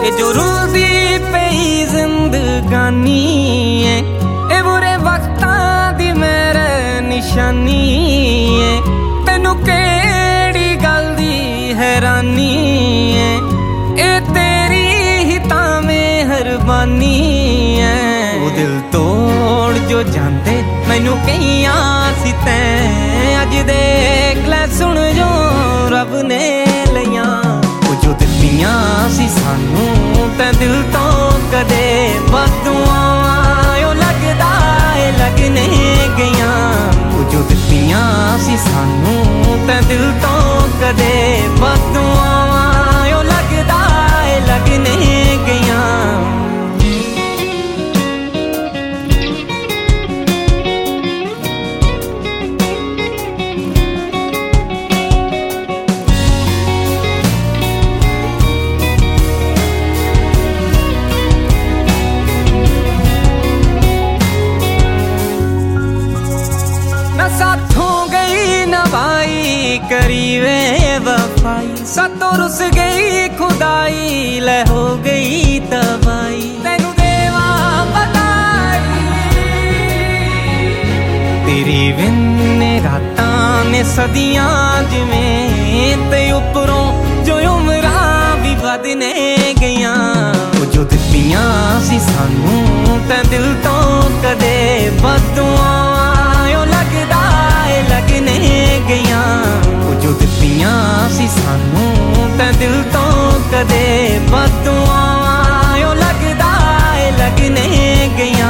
ये जो रुलदी पई जिंदगानी है, ये बुरे वक्तां दी मेरे निशानी है। तैनू केड़ी गल दी हैरानी है, ये तेरी ही तां मेहरबानी है। वो दिल तोड़ जो जांदे मैनू कईयां सी तैं, अज देख लै सुन जो रब ने लियां। वो जो दित्तियां सी सानू तैं दिल तो कदे बददुआं लगदा है लगने गईयां। वो जो दित्तियां सी सानू तैं दिल तो कदे बददुआं लगदा है लगने गईयां। साथों गई नवाई करी वे वफाई, सातों रुस गई खुदाई ले हो गई तबाई। तैनू देवा बताई तेरी विन रातां ने सदियां जिवें, ते उपरों जो उमरां भी बदने गईयां। वो जो दित्तियां सी सानू तैं दिल तो कदे बददुआं लगदा है लगने गईयां। वो जो दित्तियां सी सानू तैं दिल तो कदे बददुआं लगदा है लगने गईयां।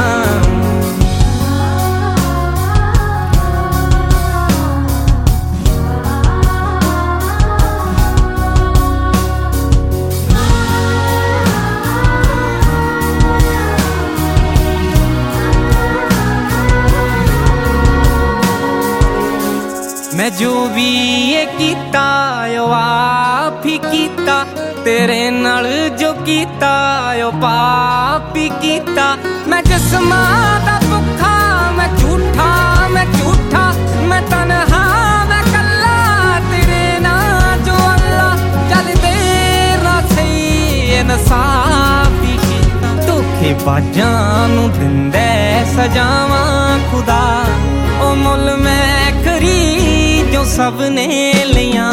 मैं जो भी ये कीता यो आप ही कीता, तेरे नाल जो कीता यो पाप ही कीता। मैं जिस्मां दा भुक्खा मैं झूठा, मैं झूठा मैं तन्हा मैं कल्ला, तेरे नाल जो अल्लाह चल तेरा सही इंसाफ ही कीता। धोखेबाजां नूं दिंदे सजावां खुदा, ओ मुल मैं खरी जो सबने लियां।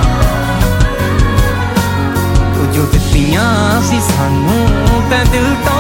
जो दित्तियां सी सानू तैं दिल तो